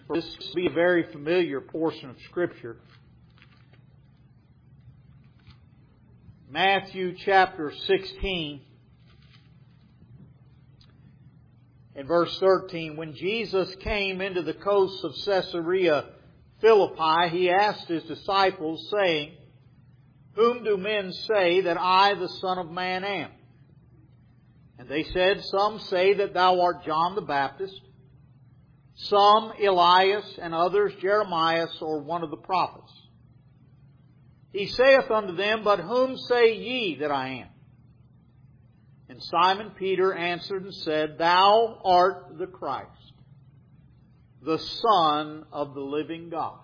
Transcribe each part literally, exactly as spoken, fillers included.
for this to be a very familiar portion of Scripture. Matthew chapter sixteen and verse thirteen. When Jesus came into the coasts of Caesarea Philippi, He asked His disciples, saying, Whom do men say that I, the Son of Man, am? And they said, Some say that Thou art John the Baptist, some Elias, and others Jeremiah or one of the prophets. He saith unto them, But whom say ye that I am? And Simon Peter answered and said, Thou art the Christ, the Son of the living God.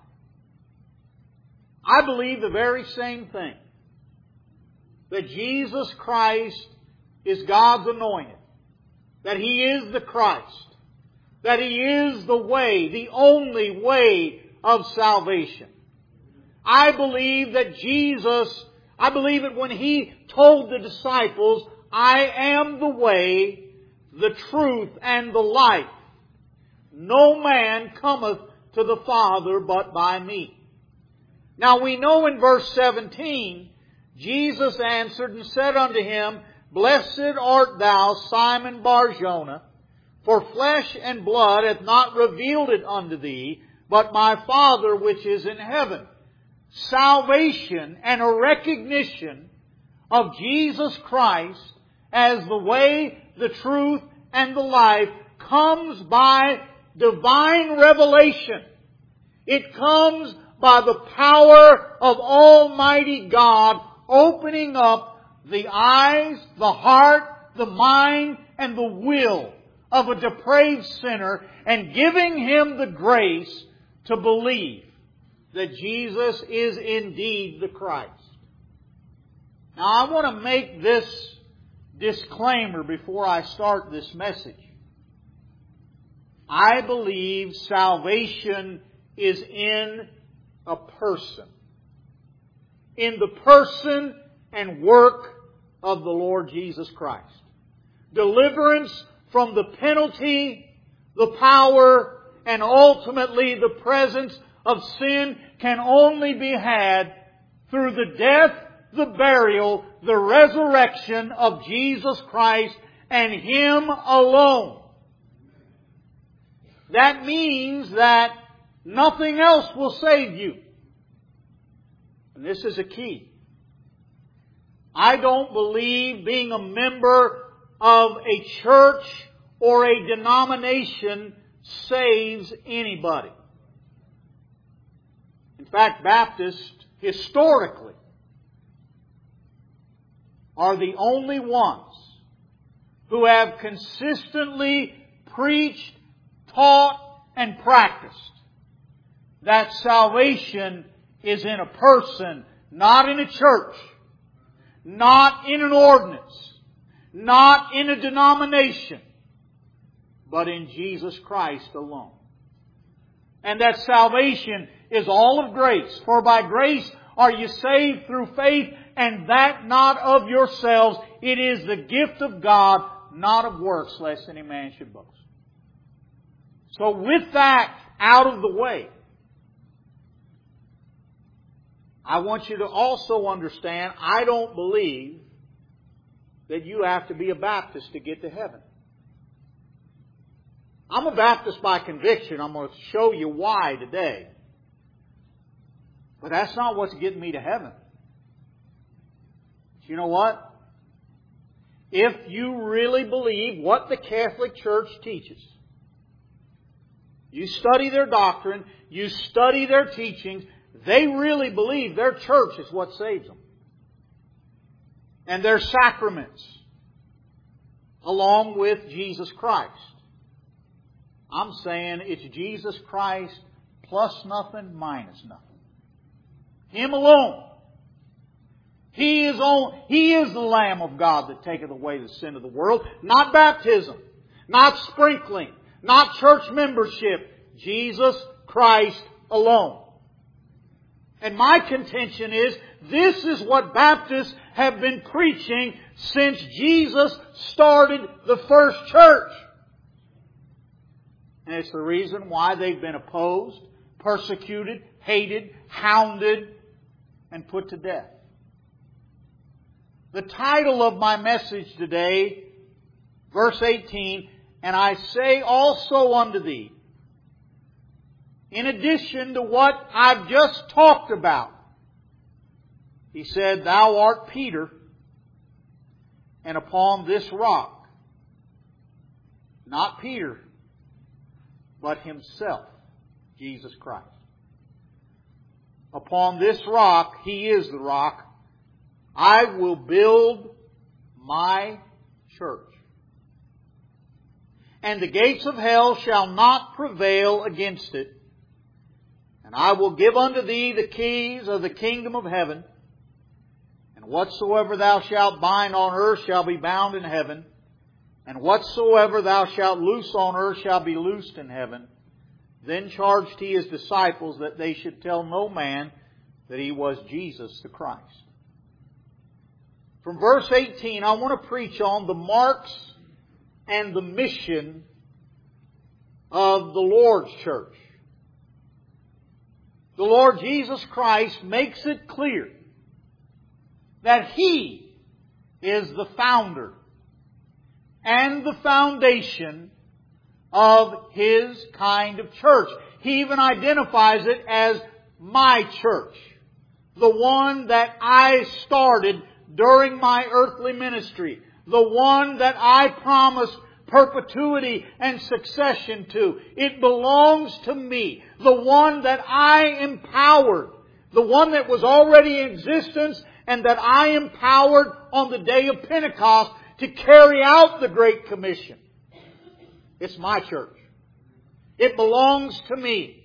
I believe the very same thing. That Jesus Christ is God's anointed. That He is the Christ. That He is the way, the only way of salvation. I believe that Jesus, I believe that when He told the disciples, I am the way, the truth, and the life. No man cometh to the Father but by me. Now we know in verse seventeen, Jesus answered and said unto him, Blessed art thou, Simon Bar-Jonah, for flesh and blood hath not revealed it unto thee, but my Father which is in heaven. Salvation and a recognition of Jesus Christ as the way, the truth, and the life comes by divine revelation. It comes by the power of Almighty God opening up the eyes, the heart, the mind, and the will of a depraved sinner and giving him the grace to believe that Jesus is indeed the Christ. Now I want to make this disclaimer before I start this message. I believe salvation is in a person. In the person and work of the Lord Jesus Christ. Deliverance from the penalty, the power, and ultimately the presence of sin can only be had through the death, the burial, the resurrection of Jesus Christ and Him alone. That means that nothing else will save you. And this is a key. I don't believe being a member of a church or a denomination saves anybody. In fact, Baptists, historically, are the only ones who have consistently preached, taught, and practiced that salvation is in a person, not in a church, not in an ordinance, not in a denomination, but in Jesus Christ alone. And that salvation is all of grace. For by grace are you saved through faith, and that not of yourselves. It is the gift of God, not of works, lest any man should boast. So with that out of the way, I want you to also understand, I don't believe that you have to be a Baptist to get to heaven. I'm a Baptist by conviction. I'm going to show you why today. But that's not what's getting me to heaven. But you know what? If you really believe what the Catholic Church teaches, you study their doctrine, you study their teachings, they really believe their church is what saves them. And their sacraments, along with Jesus Christ. I'm saying it's Jesus Christ plus nothing, minus nothing. Him alone. He is on, He is the Lamb of God that taketh away the sin of the world. Not baptism. Not sprinkling. Not church membership. Jesus Christ alone. And my contention is, this is what Baptists have been preaching since Jesus started the first church. And it's the reason why they've been opposed, persecuted, hated, hounded, and put to death. The title of my message today, verse eighteen, and I say also unto thee, in addition to what I've just talked about, He said, Thou art Peter, and upon this rock, not Peter, but Himself, Jesus Christ. Upon this rock, He is the rock, I will build my church. And the gates of hell shall not prevail against it. And I will give unto thee the keys of the kingdom of heaven. And whatsoever thou shalt bind on earth shall be bound in heaven. And whatsoever thou shalt loose on earth shall be loosed in heaven. Then charged He His disciples that they should tell no man that He was Jesus the Christ. From verse eighteen, I want to preach on the marks and the mission of the Lord's church. The Lord Jesus Christ makes it clear that He is the founder and the foundation of His kind of church. He even identifies it as my church, the one that I started during my earthly ministry, the one that I promised perpetuity and succession to. It belongs to me. The one that I empowered. The one that was already in existence and that I empowered on the day of Pentecost to carry out the Great Commission. It's my church. It belongs to me.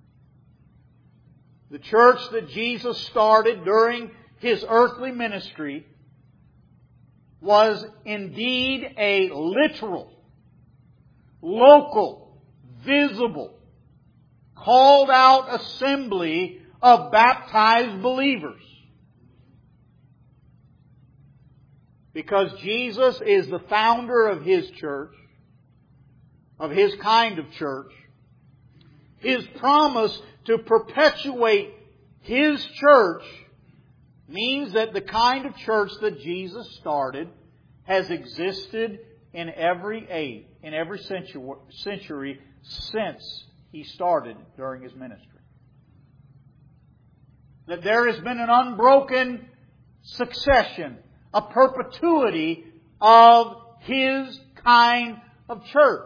The church that Jesus started during His earthly ministry was indeed a literal, local, visible, called out assembly of baptized believers. Because Jesus is the founder of His church, of His kind of church, His promise to perpetuate His church means that the kind of church that Jesus started has existed in every age, in every century since He started during His ministry. That there has been an unbroken succession, a perpetuity of His kind of church.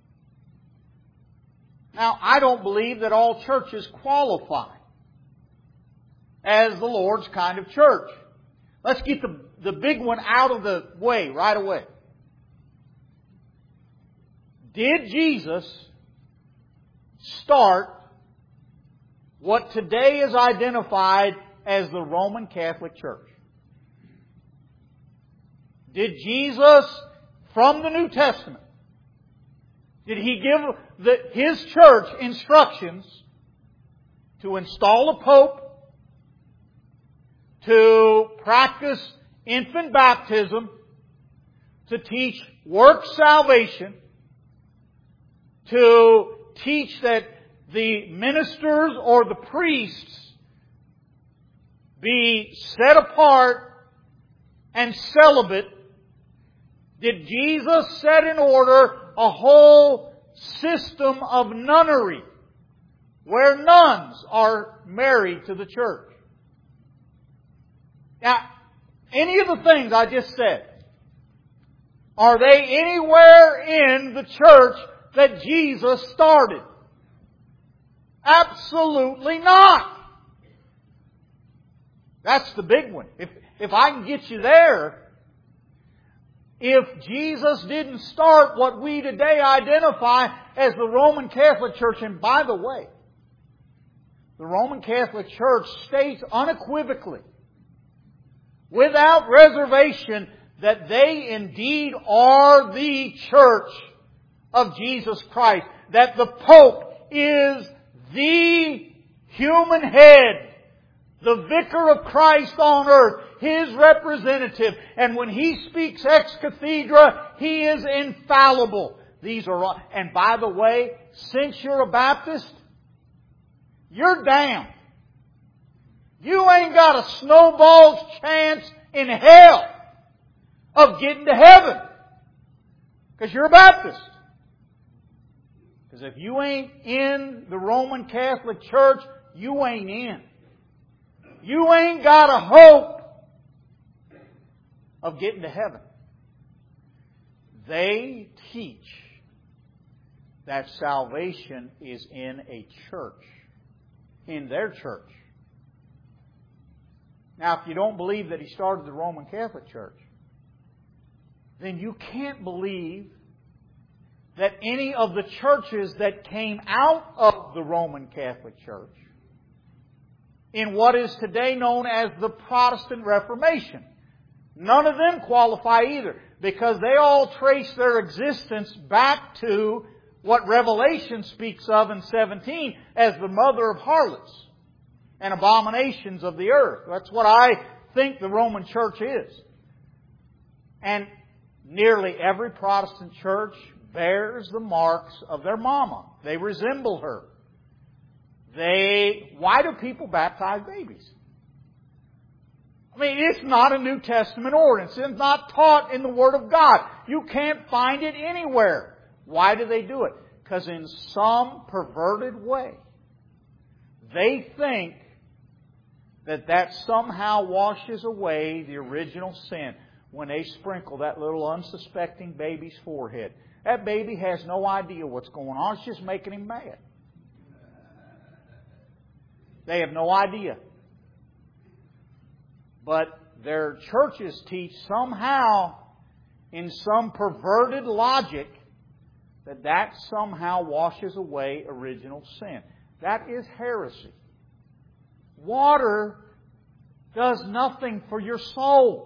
Now, I don't believe that all churches qualify as the Lord's kind of church. Let's get the, the big one out of the way right away. Did Jesus start what today is identified as the Roman Catholic Church? Did Jesus, from the New Testament, did He give the, His church instructions to install a pope, to practice infant baptism, to teach work salvation, to teach that the ministers or the priests be set apart and celibate? Did Jesus set in order a whole system of nunnery where nuns are married to the church? Now, any of the things I just said, are they anywhere in the church that Jesus started? Absolutely not. That's the big one. If, if I can get you there, if Jesus didn't start what we today identify as the Roman Catholic Church, and by the way, the Roman Catholic Church states unequivocally, without reservation, that they indeed are the church of Jesus Christ. That the Pope is the human head, the vicar of Christ on earth, His representative. And when He speaks ex cathedra, He is infallible. These are, and by the way, since you're a Baptist, you're damned. You ain't got a snowball's chance in hell of getting to heaven. Because you're a Baptist. Because if you ain't in the Roman Catholic Church, you ain't in. You ain't got a hope of getting to heaven. They teach that salvation is in a church. In their church. Now, if you don't believe that He started the Roman Catholic Church, then you can't believe that any of the churches that came out of the Roman Catholic Church in what is today known as the Protestant Reformation, none of them qualify either, because they all trace their existence back to what Revelation speaks of in seventeen as the mother of harlots and abominations of the earth. That's what I think the Roman Church is. And nearly every Protestant church bears the marks of their mama. They resemble her. They, why do people baptize babies? I mean, it's not a New Testament ordinance. It's not taught in the Word of God. You can't find it anywhere. Why do they do it? Because in some perverted way, they think that that somehow washes away the original sin when they sprinkle that little unsuspecting baby's forehead. That baby has no idea what's going on. It's just making him mad. They have no idea. But their churches teach somehow, in some perverted logic, that that somehow washes away original sin. That is heresy. Water does nothing for your soul.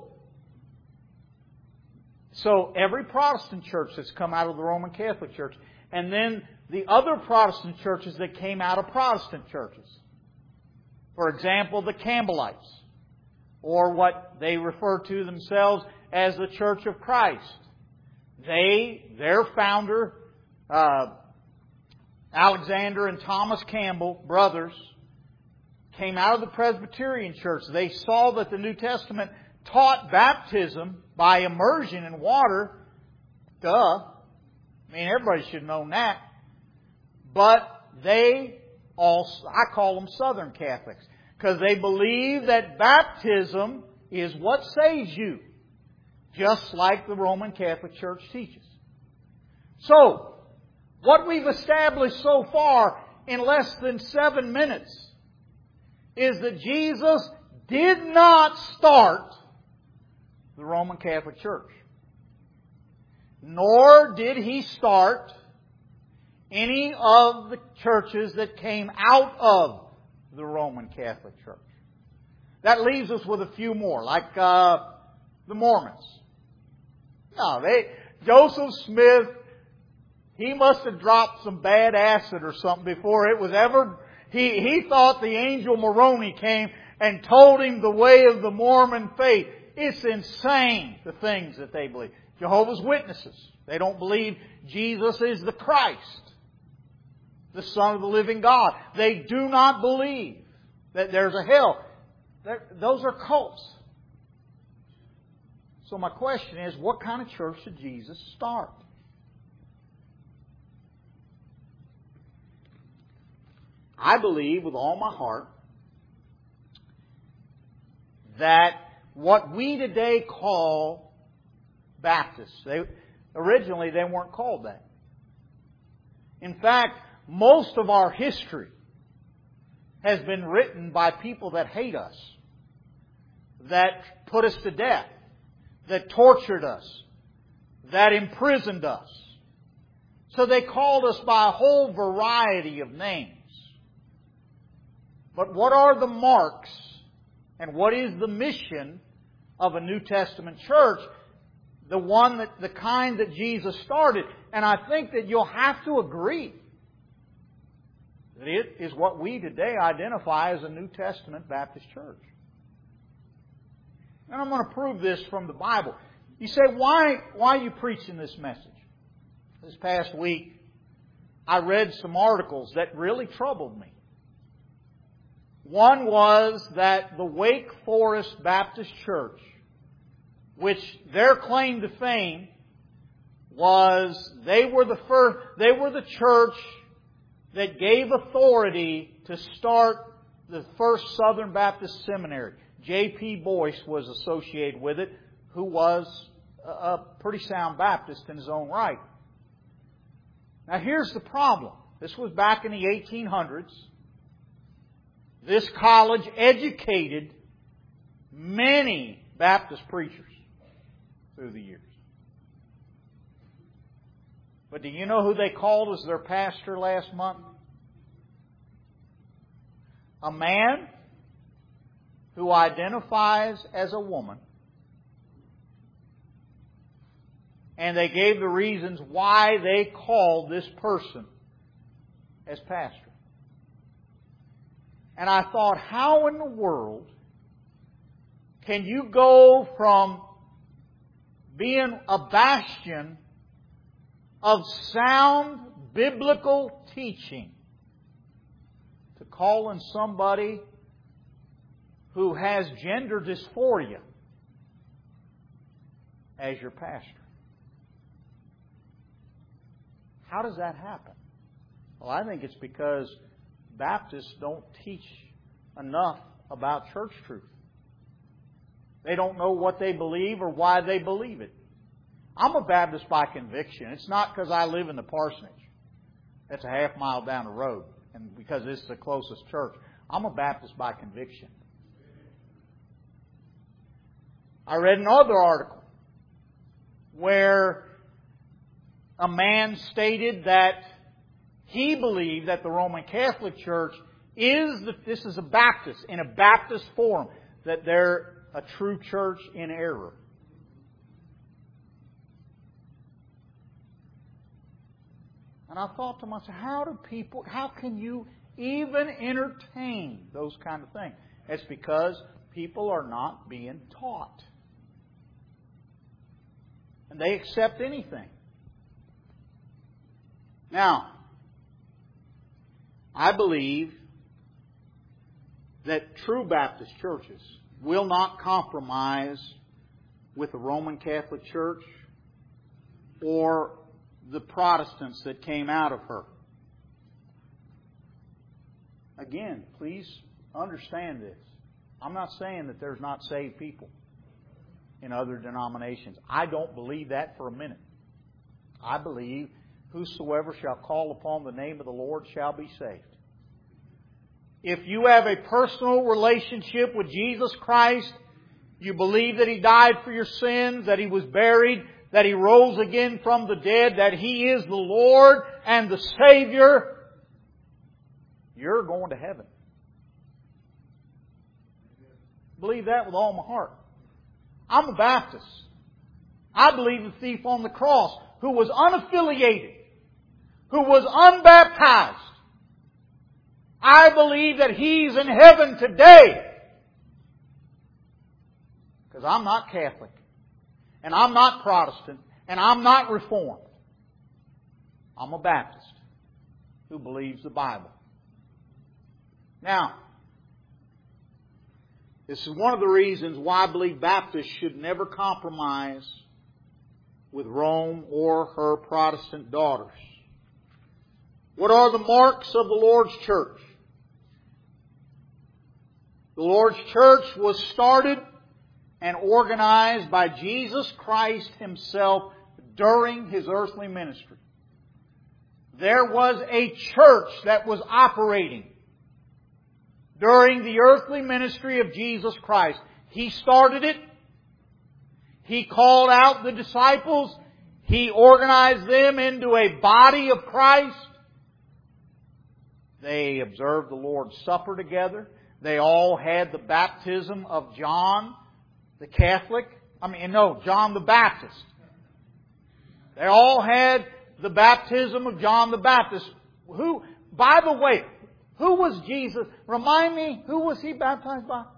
So every Protestant church that's come out of the Roman Catholic Church, and then the other Protestant churches that came out of Protestant churches. For example, the Campbellites, or what they refer to themselves as the Church of Christ. They, their founder, uh, Alexander and Thomas Campbell, brothers, came out of the Presbyterian Church. They saw that the New Testament taught baptism by immersion in water. Duh. I mean, everybody should have known that. But they also, I call them Southern Catholics, because they believe that baptism is what saves you, just like the Roman Catholic Church teaches. So, what we've established so far in less than seven minutes is that Jesus did not start the Roman Catholic Church. Nor did He start any of the churches that came out of the Roman Catholic Church. That leaves us with a few more, like uh, the Mormons. No, they Joseph Smith, he must have dropped some bad acid or something before it was ever... He, he thought the angel Moroni came and told him the way of the Mormon faith. It's insane, the things that they believe. Jehovah's Witnesses, they don't believe Jesus is the Christ, the Son of the living God. They do not believe that there's a hell. They're, those are cults. So my question is, what kind of church should Jesus start? I believe with all my heart that what we today call Baptists, they, originally they weren't called that. In fact, most of our history has been written by people that hate us, that put us to death, that tortured us, that imprisoned us. So they called us by a whole variety of names. But what are the marks and what is the mission of a New Testament church? The one that, the kind that Jesus started. And I think that you'll have to agree that it is what we today identify as a New Testament Baptist church. And I'm going to prove this from the Bible. You say, why, why are you preaching this message? This past week, I read some articles that really troubled me. One was that the Wake Forest Baptist Church, which their claim to fame was they were the first, they were the church that gave authority to start the first Southern Baptist Seminary. J P Boyce was associated with it, who was a pretty sound Baptist in his own right. Now here's the problem. This was back in the eighteen hundreds. This college educated many Baptist preachers through the years. But do you know who they called as their pastor last month? A man who identifies as a woman. And they gave the reasons why they called this person as pastor. And I thought, how in the world can you go from being a bastion of sound biblical teaching to calling somebody who has gender dysphoria as your pastor? How does that happen? Well, I think it's because Baptists don't teach enough about church truth. They don't know what they believe or why they believe it. I'm a Baptist by conviction. It's not because I live in the parsonage. That's a half mile down the road. And because this is the closest church. I'm a Baptist by conviction. I read another article where a man stated that he believed that the Roman Catholic Church is, the, this is a Baptist, in a Baptist forum, that they're a true church in error. And I thought to myself, how do people, how can you even entertain those kind of things? It's because people are not being taught. And they accept anything. Now, I believe that true Baptist churches will not compromise with the Roman Catholic Church or the Protestants that came out of her. Again, please understand this. I'm not saying that there's not saved people in other denominations. I don't believe that for a minute. I believe whosoever shall call upon the name of the Lord shall be saved. If you have a personal relationship with Jesus Christ, you believe that He died for your sins, that He was buried, that He rose again from the dead, that He is the Lord and the Savior, you're going to heaven. Believe that with all my heart. I'm a Baptist. I believe the thief on the cross, who was unaffiliated, who was unbaptized, I believe that he's in heaven today. Because I'm not Catholic. And I'm not Protestant. And I'm not Reformed. I'm a Baptist who believes the Bible. Now, this is one of the reasons why I believe Baptists should never compromise with Rome or her Protestant daughters. What are the marks of the Lord's church? The Lord's church was started and organized by Jesus Christ Himself during His earthly ministry. There was a church that was operating during the earthly ministry of Jesus Christ. He started it. He called out the disciples. He organized them into a body of Christ. They observed the Lord's Supper together. They all had the baptism of John the Catholic. I mean, no, John the Baptist. They all had the baptism of John the Baptist. Who, by the way, who was Jesus? Remind me, who was He baptized by?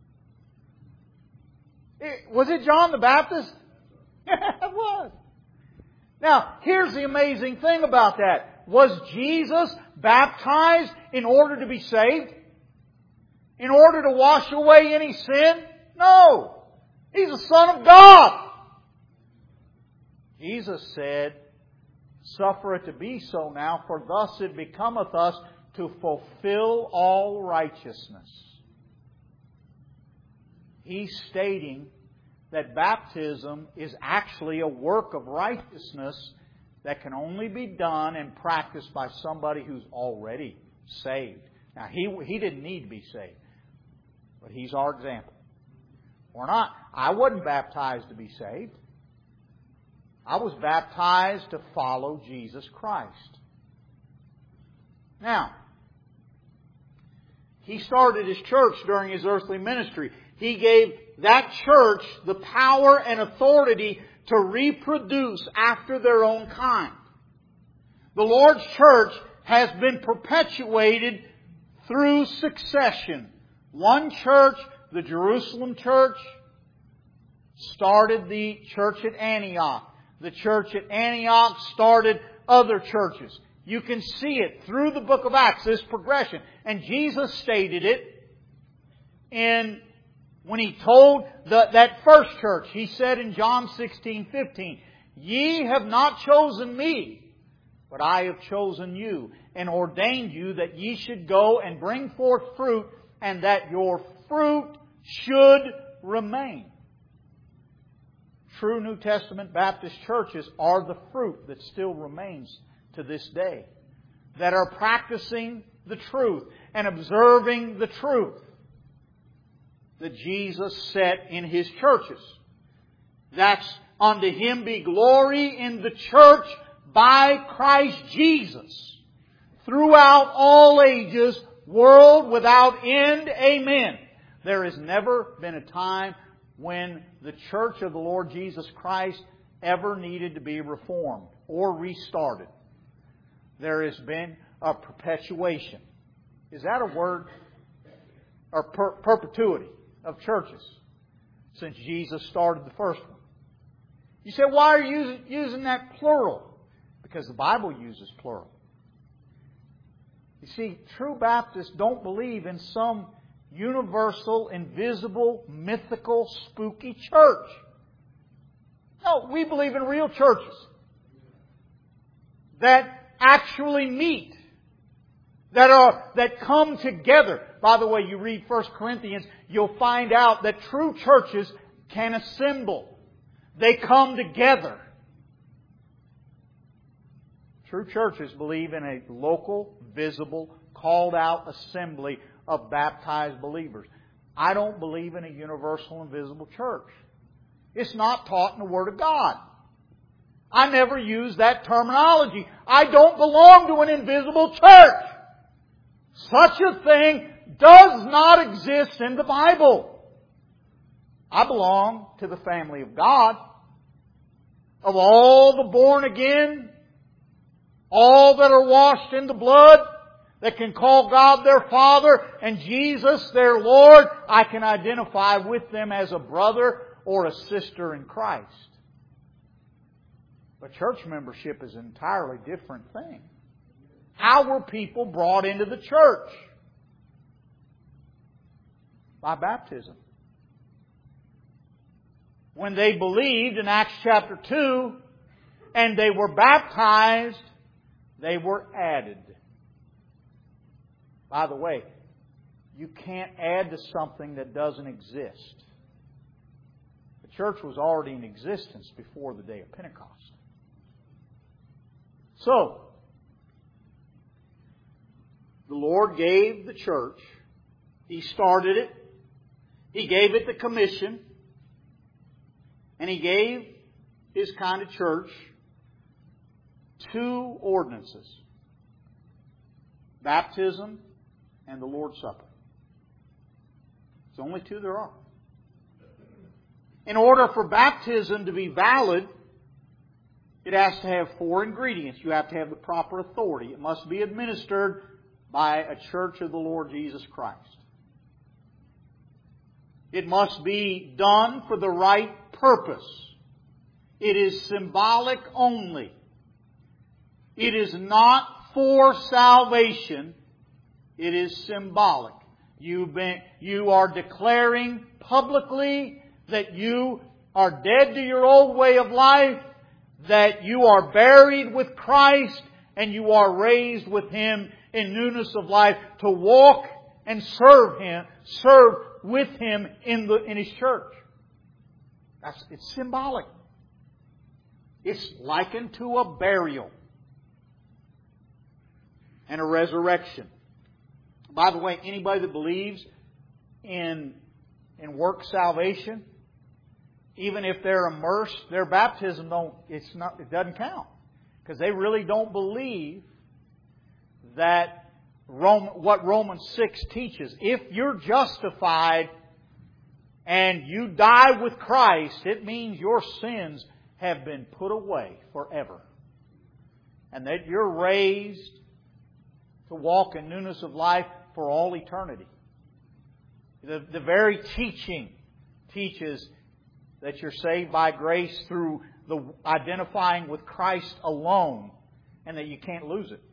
It, was it John the Baptist? It was. Now, here's the amazing thing about that. Was Jesus baptized in order to be saved? In order to wash away any sin? No. He's the Son of God. Jesus said, "Suffer it to be so now, for thus it becometh us to fulfill all righteousness." He's stating that baptism is actually a work of righteousness that can only be done and practiced by somebody who's already saved. Now, he, he didn't need to be saved, but He's our example. We're not, I wasn't baptized to be saved. I was baptized to follow Jesus Christ. Now, He started His church during His earthly ministry. He gave that church the power and authority to reproduce after their own kind. The Lord's church has been perpetuated through succession. One church, the Jerusalem church, started the church at Antioch. The church at Antioch started other churches. You can see it through the book of Acts, this progression. And Jesus stated it in when He told the, that first church. He said in John sixteen fifteen, "Ye have not chosen me, but I have chosen you, and ordained you that ye should go and bring forth fruit, and that your fruit should remain." True New Testament Baptist churches are the fruit that still remains to this day, that are practicing the truth and observing the truth that Jesus set in His churches. That's unto Him be glory in the church by Christ Jesus throughout all ages, world without end. Amen. There has never been a time when the church of the Lord Jesus Christ ever needed to be reformed or restarted. There has been a perpetuation. Is that a word? Or per- perpetuity of churches since Jesus started the first one. You say, why are you using, using that plural? Because the Bible uses plural. You see, true Baptists don't believe in some universal, invisible, mythical, spooky church. No, we believe in real churches that actually meet, that are that come together. By the way, you read First Corinthians, you'll find out that true churches can assemble. They come together. True churches believe in a local, visible, called out assembly of baptized believers. I don't believe in a universal and visible church. It's not taught in the Word of God. I never use that terminology. I don't belong to an invisible church. Such a thing does not exist in the Bible. I belong to the family of God. Of all the born again, all that are washed in the blood, that can call God their Father and Jesus their Lord, I can identify with them as a brother or a sister in Christ. But church membership is an entirely different thing. How were people brought into the church? By baptism. When they believed in Acts chapter two and they were baptized, they were added. By the way, you can't add to something that doesn't exist. The church was already in existence before the day of Pentecost. So, the Lord gave the church. He started it. He gave it the commission. And He gave His kind of church two ordinances. Baptism and the Lord's Supper. It's the only two there are. In order for baptism to be valid, it has to have four ingredients. You have to have the proper authority. It must be administered by a church of the Lord Jesus Christ. It must be done for the right purpose. It is symbolic only. It is not for salvation. It is symbolic. You've been, you are declaring publicly that you are dead to your old way of life, that you are buried with Christ, and you are raised with Him in newness of life to walk and serve Him, serve with Him in the in His church. That's, it's symbolic. It's likened to a burial and a resurrection. By the way, anybody that believes in, in work salvation, even if they're immersed, their baptism don't, it's not, it doesn't count. Because they really don't believe that Rome, what Romans six teaches. If you're justified and you die with Christ, it means your sins have been put away forever. And that you're raised to walk in newness of life for all eternity. The, the very teaching teaches that you're saved by grace through the identifying with Christ alone, and that you can't lose it.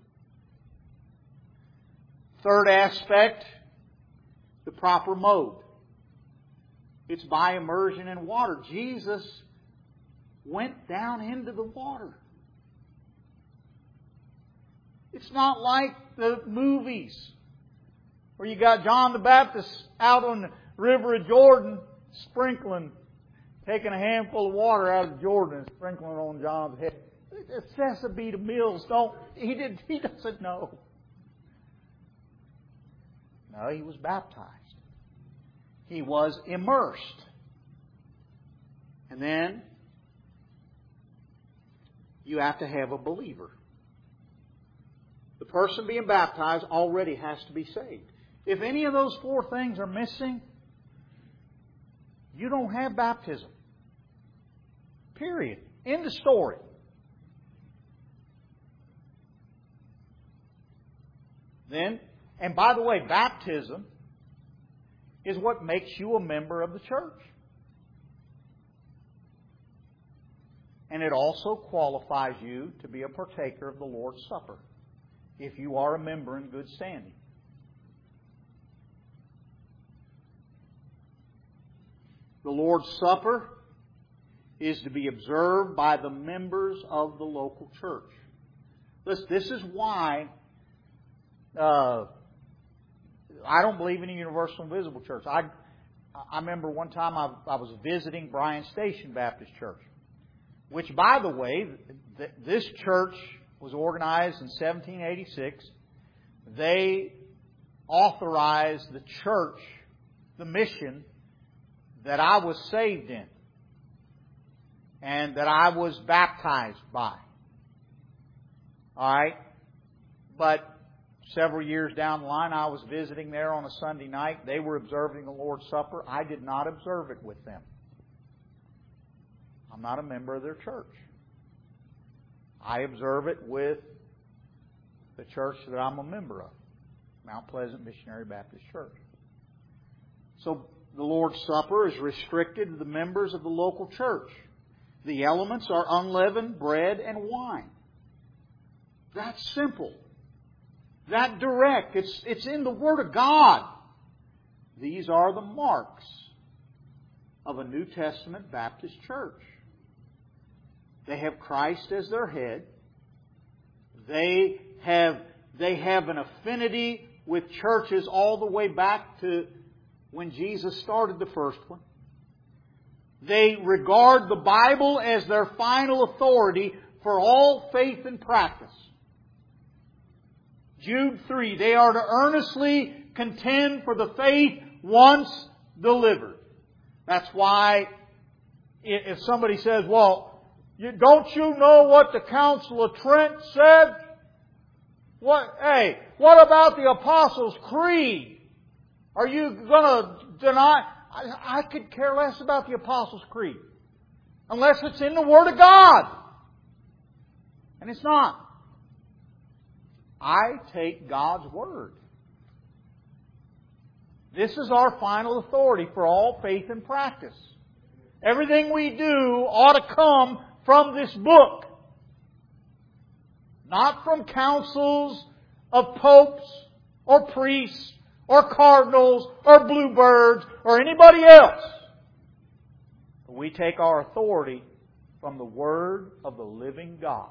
Third aspect, the proper mode. It's by immersion in water. Jesus went down into the water. It's not like the movies where you got John the Baptist out on the river of Jordan sprinkling, taking a handful of water out of Jordan and sprinkling it on John's head. Chesapeake Mills don't. He did. He doesn't know. No, he was baptized. He was immersed. And then you have to have a believer. The person being baptized already has to be saved. If any of those four things are missing, you don't have baptism. Period. End of story. Then, and by the way, baptism is what makes you a member of the church. And it also qualifies you to be a partaker of the Lord's Supper, if you are a member in good standing. The Lord's Supper is to be observed by the members of the local church. This, this is why uh, I don't believe in a universal and visible church. I, I remember one time I, I was visiting Bryan Station Baptist Church, which, by the way, th- this church was organized in seventeen eighty-six. They authorized the church, the mission that I was saved in and that I was baptized by. All right? But several years down the line, I was visiting there on a Sunday night. They were observing the Lord's Supper. I did not observe it with them. I'm not a member of their church. I observe it with the church that I'm a member of, Mount Pleasant Missionary Baptist Church. So the Lord's Supper is restricted to the members of the local church. The elements are unleavened bread and wine. That's simple. That direct. It's, it's in the Word of God. These are the marks of a New Testament Baptist church. They have Christ as their head. They have, they have an affinity with churches all the way back to when Jesus started the first one. They regard the Bible as their final authority for all faith and practice. Jude three, they are to earnestly contend for the faith once delivered. That's why if somebody says, well, you, don't you know what the Council of Trent said? What? Hey, what about the Apostles' Creed? Are you going to deny? I, I could care less about the Apostles' Creed. Unless it's in the Word of God. And it's not. I take God's Word. This is our final authority for all faith and practice. Everything we do ought to come from this book. Not from councils of popes or priests or cardinals or bluebirds or anybody else. We take our authority from the Word of the living God.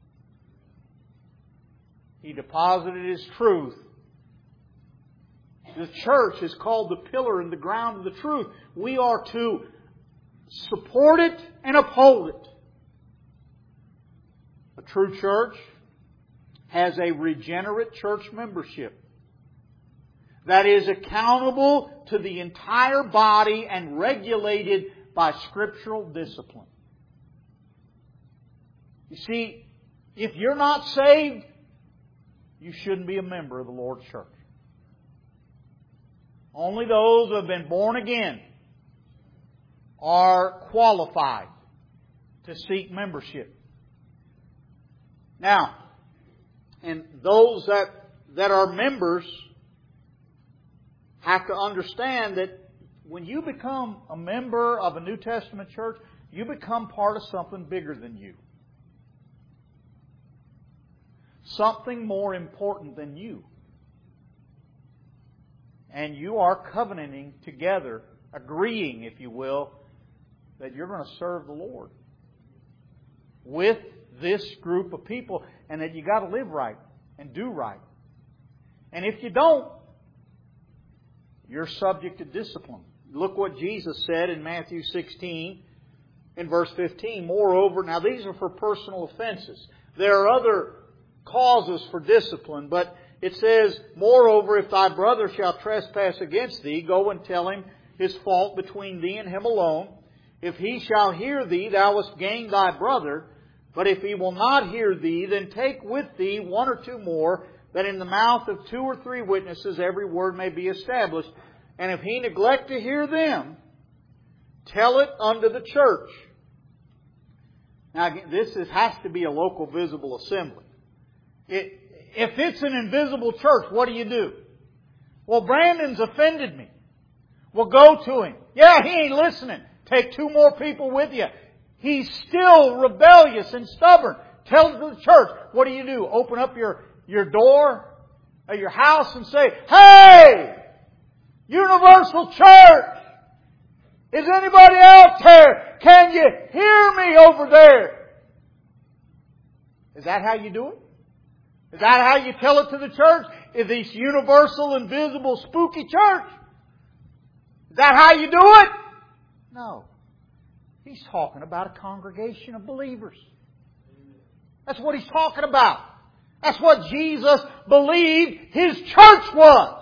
He deposited His truth. The church is called the pillar and the ground of the truth. We are to support it and uphold it. A true church has a regenerate church membership that is accountable to the entire body and regulated by scriptural discipline. You see, if you're not saved, you shouldn't be a member of the Lord's church. Only those who have been born again are qualified to seek membership. Now, and those that, that are members have to understand that when you become a member of a New Testament church, you become part of something bigger than you. Something more important than you. And you are covenanting together, agreeing, if you will, that you're going to serve the Lord with this group of people, and that you got to live right and do right. And if you don't, you're subject to discipline. Look what Jesus said in Matthew sixteen, in verse fifteen. Moreover, now these are for personal offenses. There are other causes for discipline, but it says, moreover, if thy brother shall trespass against thee, go and tell him his fault between thee and him alone. If he shall hear thee, thou hast gained thy brother. But if he will not hear thee, then take with thee one or two more, that in the mouth of two or three witnesses every word may be established. And if he neglect to hear them, tell it unto the church. Now, this is, has to be a local visible assembly. It, if it's an invisible church, what do you do? Well, Brandon's offended me. Well, go to him. Yeah, he ain't listening. Take two more people with you. He's still rebellious and stubborn. Tell it to the church. What do you do? Open up your, your door of your house and say, hey! Universal Church! Is anybody out there? Can you hear me over there? Is that how you do it? Is that how you tell it to the church? Is this universal, invisible, spooky church? Is that how you do it? No. He's talking about a congregation of believers. That's what He's talking about. That's what Jesus believed His church was.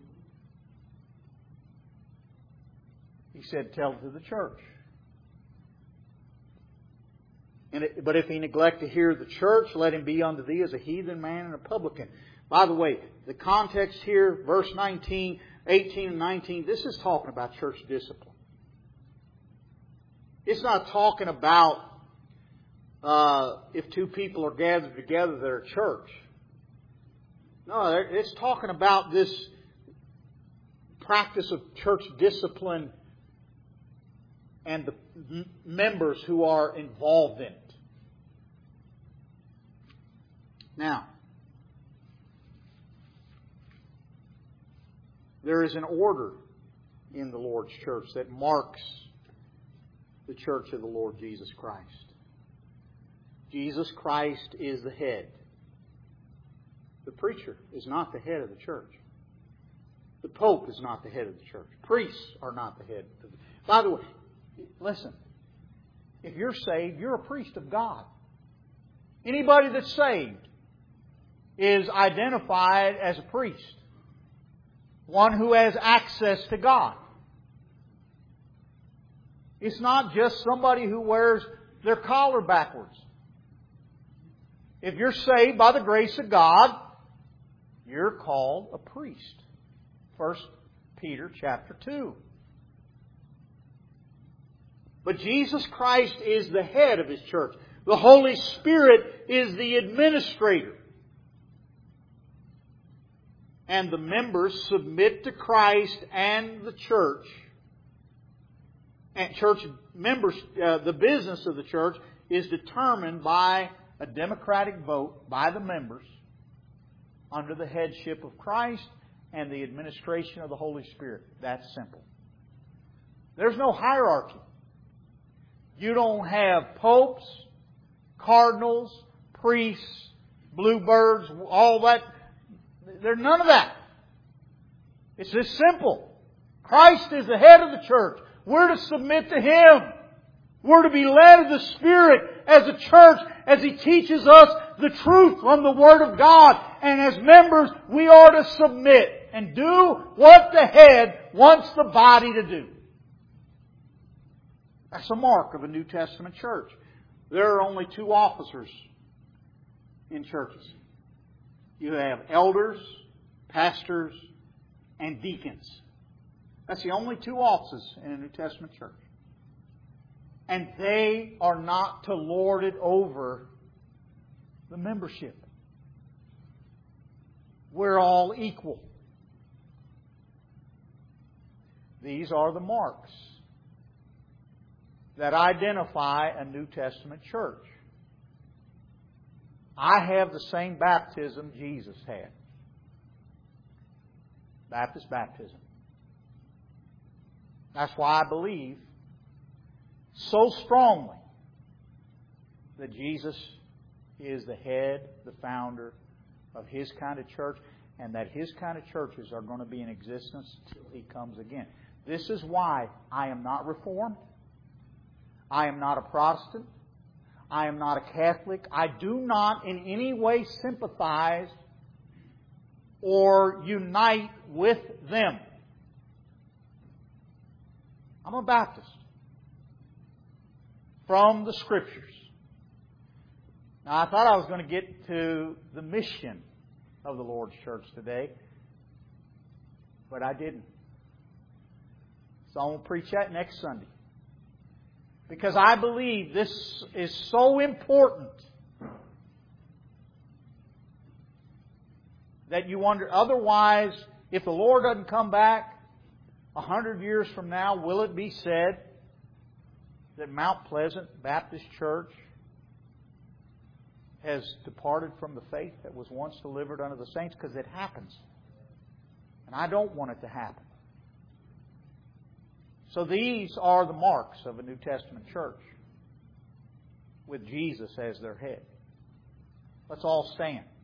He said, tell it to the church. And it, but if he neglect to hear the church, let him be unto thee as a heathen man and a publican. By the way, the context here, verse nineteen, eighteen and nineteen, this is talking about church discipline. It's not talking about uh, if two people are gathered together, they're a church. No, it's talking about this practice of church discipline and the m- members who are involved in it. Now, there is an order in the Lord's church that marks the church of the Lord Jesus Christ. Jesus Christ is the head. The preacher is not the head of the church. The Pope is not the head of the church. Priests are not the head. Of the... By the way, listen. If you're saved, you're a priest of God. Anybody that's saved is identified as a priest. One who has access to God. It's not just somebody who wears their collar backwards. If you're saved by the grace of God, you're called a priest. First Peter chapter two. But Jesus Christ is the head of His church. The Holy Spirit is the administrator. And the members submit to Christ and the church. And church members, uh, the business of the church is determined by a democratic vote by the members under the headship of Christ and the administration of the Holy Spirit. That's simple. There's no hierarchy. You don't have popes, cardinals, priests, bluebirds, all that. There's none of that. It's just simple. Christ is the head of the church. We're to submit to Him. We're to be led of the Spirit as a church as He teaches us the truth from the Word of God. And as members, we are to submit and do what the head wants the body to do. That's a mark of a New Testament church. There are only two officers in churches. You have elders, pastors, and deacons. That's the only two offices in a New Testament church. And they are not to lord it over the membership. We're all equal. These are the marks that identify a New Testament church. I have the same baptism Jesus had. Baptist baptism. That's why I believe so strongly that Jesus is the head, the founder of His kind of church, and that His kind of churches are going to be in existence till He comes again. This is why I am not Reformed. I am not a Protestant. I am not a Catholic. I do not in any way sympathize or unite with them. I'm a Baptist from the Scriptures. Now, I thought I was going to get to the mission of the Lord's church today, but I didn't. So I'm going to preach that next Sunday. Because I believe this is so important that you wonder, otherwise, if the Lord doesn't come back a hundred years from now, will it be said that Mount Pleasant Baptist Church has departed from the faith that was once delivered unto the saints? Because it happens. And I don't want it to happen. So these are the marks of a New Testament church with Jesus as their head. Let's all stand.